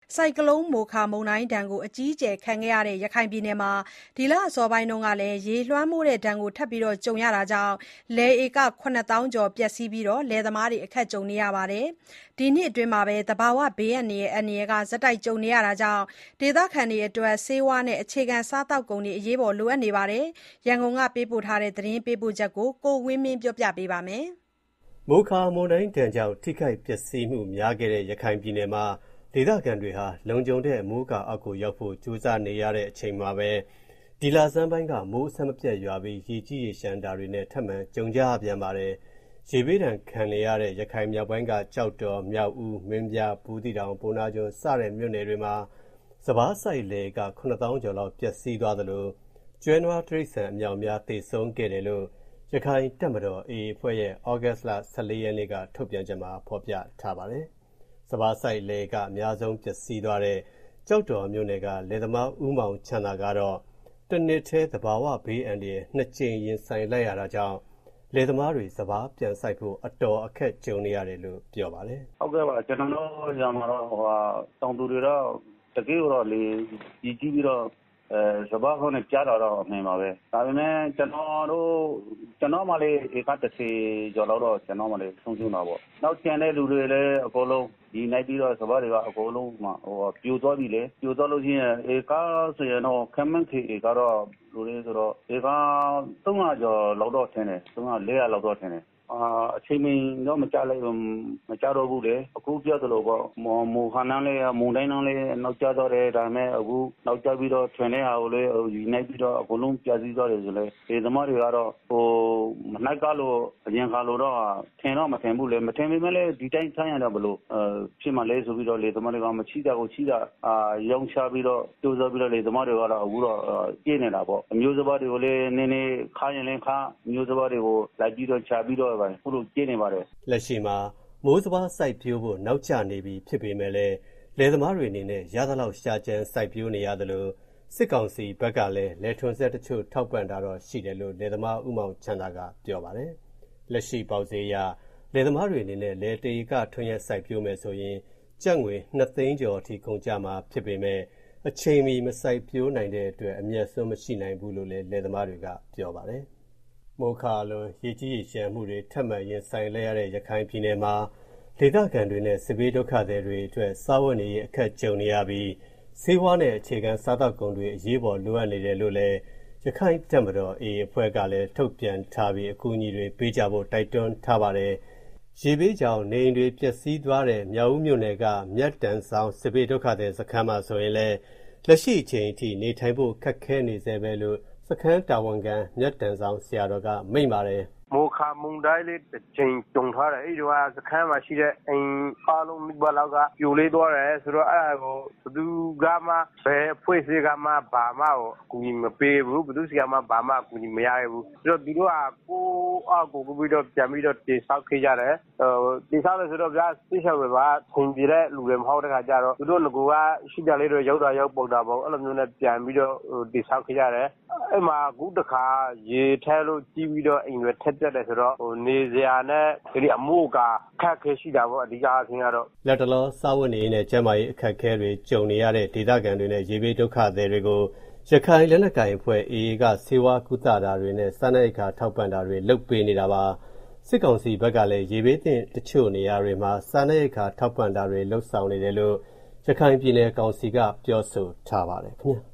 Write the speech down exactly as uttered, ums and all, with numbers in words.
ဆိုင်ကလုန်းမိုခါမုန်တိုင်းဒဏ်အကြီးအကျယ်ခံခဲ့ရတဲ့ရခိုင်ပြည်နယ်မှာဒီလအစောပိုင်းကလည်းရေလွှမ်းမိုးတဲ့ဒဏ်ကိုထပ်ပြီးကြုံရတာကြောင့်လယ်ဧက ခုနှစ်သောင်းကျော်ပျက်စီးပြီးလယ်သမားတွေအခက်ကြုံနေရပါတယ်။ ဒီနှစ်အတွင်းသဘာဝဘေးအန္တရာယ်အန္တရာယ်ဆက်တိုက်ကြုံနေရတာကြောင့်ဒေသခံတွေအတွက်ဆေးဝါးနဲ့အခြေခံစားသောက်ကုန်တွေအရေးပေါ်လိုအပ်နေပါတယ်။ ရန်ကုန်ကပေးပို့တဲ့သတင်းပေးပို့ချက်ကိုကိုဝင်းမင်းကပြောပြပါမယ်။မိုခါမုန်တိုင်းဒဏ်ကြောင့်ထိခိုက်ပျက်စီးမှုများခဲ့တဲ့ရခိုင်ပြည်နယ်မှာဒေသခံတွေဟာလုံခြုံတဲ့မိုးကာအောက်ကိုရောက်ဖို့ကြိုးစားနေရတဲ့အချိန်မှာပဲဒီလဆန်းပိုင်းကမိုးအဆက်မပြတ်ရွာပြီးရေကြီးရေလျှံတာတွေနဲ့ထပ်မံကြုံကြရပြန်ပါတယ်။ရေဘေးဒဏ်ခံနေရတဲ့ရခိုင်မြောက်ပိုင်းကကြောက်တော်၊မြောက်ဦး၊မင်းပြား၊ဘူးသီးတောင်၊ပုဏ္ဏားကျွန်းစတဲ့မြို့နယ်တွေမှာစပါးစိုက်လယ်ဧကခုနှစ်သောင်းကျော်လောက်ပျက်စီးသွားသလိုကျွဲနွားတိရစ္ဆာန်အမြောက်အများသေဆုံးခဲ့တယ်လို့ရခိုင်တပ်မတော် အေအေ အဖွဲ့ရဲ့ဩဂုတ်လဆယ့်လေးရက်နေ့ကထုတ်ပြန်ချက်မှာဖော်ပြထားပါတယ်။စပါးစိုက်လယ်ဧကအများဆုံးပျက်စီးသွားတဲ့ကျောက်တော်မြို့နယ်ကလယ်သမားဦးမောင်ချမ်းသာကတော့တနှစ်ထဲသဘာဝဘေးအန္တရာယ်နှစ်ကြိမ်ရင်ဆိုင်လိုက်ရတာကြောင့်လယ်သမားတွေစပါးပြန်စိုက်ဖို့အတော်အခက်ကြုံနေရတယ်လို့ပြောပါတယ်။ဟုတ်ကဲ့ပါကျွန်တော်တို့ညမှာတော့ဟိုတောင်သူတွေတော့တကယ်တော့လေကြီးကြီးပြီးတော့အဲစပါးခေါင်းနဲ့ကြားတော့အမှန်ပါပဲဒါပေမဲ့ကျွန်တော်တို့ကျွန်တော်မှလည်းဧကတစ်ဆယ်ကျော်လောက်တော့ကျွန်တော်မှလည်းဆုံးရှုံးတာပေါ့နောက်ကျန်တဲ့လူတွေလည်းအကုန်လုံးဒီနိုင်ပြီးတော့စပါးတွေကအကုန်လုံးမှဟိုပြိုသွားပြီလေပြိုသွားလို့ရှိရင်ဧကဆိုရင်တော့ခမန်းခေဧကတော့လူတွေဆိုတော့ဧကသုံးရာကျော်လောက်တော့ထင်တယ်သုံးရာလေးရာလောက်တော့ထင်တယ်အာအချိန်မင်းတော့မကြလိုက်မကြတော့ဘူးလေအခုပြောသလိုပေါ့မူခါနန်းလေးမုန်တိုင်းနန်းလေးနောက်ကျတော့တယ်ဒါပေမဲ့အခုနောက်ကျပြီးတော့ထွင်တဲ့ဟာကိုလေယူနိုင်ပြီးတော့အကုန်လုံးပြည့်စည်သွားတယ်ဆိုလေဒီသမားတွေကတော့ဟိုမနိုင်ကလို့အရင်ကလို့တော့ထင်တော့မထင်ဘူးလေမထင်ပေမဲ့လည်းဒီတိုင်းဆိုင်းရတော့ဘလို့အဲဖြစ်မှလဲဆိုပြီးတော့လေသမားတွေကမချီတာကိုချီတာအာရောင်းချပြီးတော့ကျိုးစားပြီးတော့လေသမားတွေကတော့အခုတော့ကျင်းနေတာပေါ့အမျိုးစပါးတွေကိုလည်းနည်းနည်းခါရင်လည်းခါမျိုးစပါးတွေကိုလိုက်ပြီးတော့ချပြီးတော့ခုလိုကျင်းနေပါတယ်လက်ရှိမှာမိုးစပါးစိုက်ပျိုးဖို့နောက်ကျနေပြီဖြစ်ပေမဲ့လည်းလယ်သမားတွေအနေနဲ့ရသလောက်ရှာကြံစိုက်ပျိုးနေရသလိုစစ်ကောင်စီဘက်ကလည်းလယ်ထွန်ဆက်တချို့ထောက်ပံ့တာတော့ရှိတယ်လို့လယ်သမားဦးမောင်ချမ်းသာကပြောပါတယ်လက်ရှိပေါက်ဈေးရလယ်သမားတွေအနေနဲ့လယ်တေကထွန်ရက်စိုက်ပျိုးမယ်ဆိုရင်ကျပ်ငွေနှစ်သိန်းကျော်အထိကုန်ကျမှာဖြစ်ပေမဲ့အချိန်မီမစိုက်ပျိုးနိုင်တဲ့အတွက်အမျက်စွန်းမရှိနိုင်ဘူးလို့လည်းလယ်သမားတွေကပြောပါတယ်မိုခါလွန်ရေကြီးရေရှမ်းမှုတွေထပ်မံရင်ဆိုင်လဲရတဲ့ရခိုင်ပြည်နယ်မှာဒေသခံတွေနဲ့စစ်ဘေးဒုက္ခသည်တွေအတွက်စားဝတ်နေရေးအခက်ကြုံနေရပြီးဆေးဝါးနဲ့အခြေခံစားသောက်ကုန်တွေအရေးပေါ်လိုအပ်နေတယ်လို့လည်းရခိုင်တပ်မတော် အေအေ အဖွဲ့ကလည်းထုတ်ပြန်ထားပြီးအကူအညီတွေပေးကြဖို့တိုက်တွန်းထားပါတယ်။ရေဘေးကြောင့်နေအိမ်တွေပျက်စီးသွားတဲ့မြောက်ဦးမြို့နယ်ကမြတ်တန်ဆောင်စစ်ဘေးဒုက္ခသည်စခန်းမှာဆိုရင်လည်းလက်ရှိအချိန်အထိနေထိုင်ဖို့ခက်ခဲနေစေပဲလို့စခန်းတာဝန်ခံမြတ်တန်ဆောင်ဆရာတော်ကမိန့်ပါတယ်မိုခါမုန်တိုင်းလေးတစ်ချိန်ကြုံထားတယ်အဲ့ဒီကစခန်းမှာရှိတဲ့အိမ်အားလုံးမိဘလောက်ကပြိုလေးသွားတယ်ဆိုတော့အဲ့ဒါကိုဘယ်သူကမှဘယ်အဖွဲ့အစည်းကမှဘာမှကိုအကူအညီမပေးဘူးဘယ်သူစီကမှဘာမှအကူအညီမရဘူးဆိုတော့ဒီတော့ကိုအကူပြီးတော့ပြန်ပြီးတော့တိဆောက်ခဲ့ကြတယ်ဟိုတိဆောက်လို့ဆိုတော့ဗျာတိဆောက်ပဲပါခွန်ပြတဲ့လူတွေမဟုတ်တဲ့ခါကျတော့သူတို့ငကူကရှိကြလေးတွေရောက်တာရောက်ပုံတာပေါ့အဲ့လိုမျိုးနဲ့ပြန်ပြီးတော့တိဆောက်ခဲ့ကြတယ်အဲ့မှာအခုတခါရေထဲလို့ကြီးပြီးတော့အိမ်တွေထက်တက်တယ်ဆိုတော့ဟိုနေစရာနဲ့ဒီအမိုးကခက်ခဲရှိတာပေါ့အဓိကအချင်းကတော့လက်တလောစာဝတ်နေနဲ့ကျန်းမာရေးအခက်အခဲတွေကြုံနေရတဲ့ဒေသခံတွေနဲ့ရေဘေးဒုက္ခသည်တွေကိုရခိုင်လက်နက်ကိုင်အဖွဲ့ အေအေ ကစေဝါကုသတာတွေနဲ့စားနပ်ရိက္ခာထောက်ပံ့တာတွေလုပ်ပေးနေတာပါစစ်ကောင်စီဘက်ကလည်းရေဘေးသင့်တချို့နေရာတွေမှာစားနပ်ရိက္ခာထောက်ပံ့တာတွေလှုပ်ဆောင်နေတယ်လို့ရခိုင်ပြည်နယ်ကောင်စီကပြောဆိုထားပါတယ်ခင်ဗျာ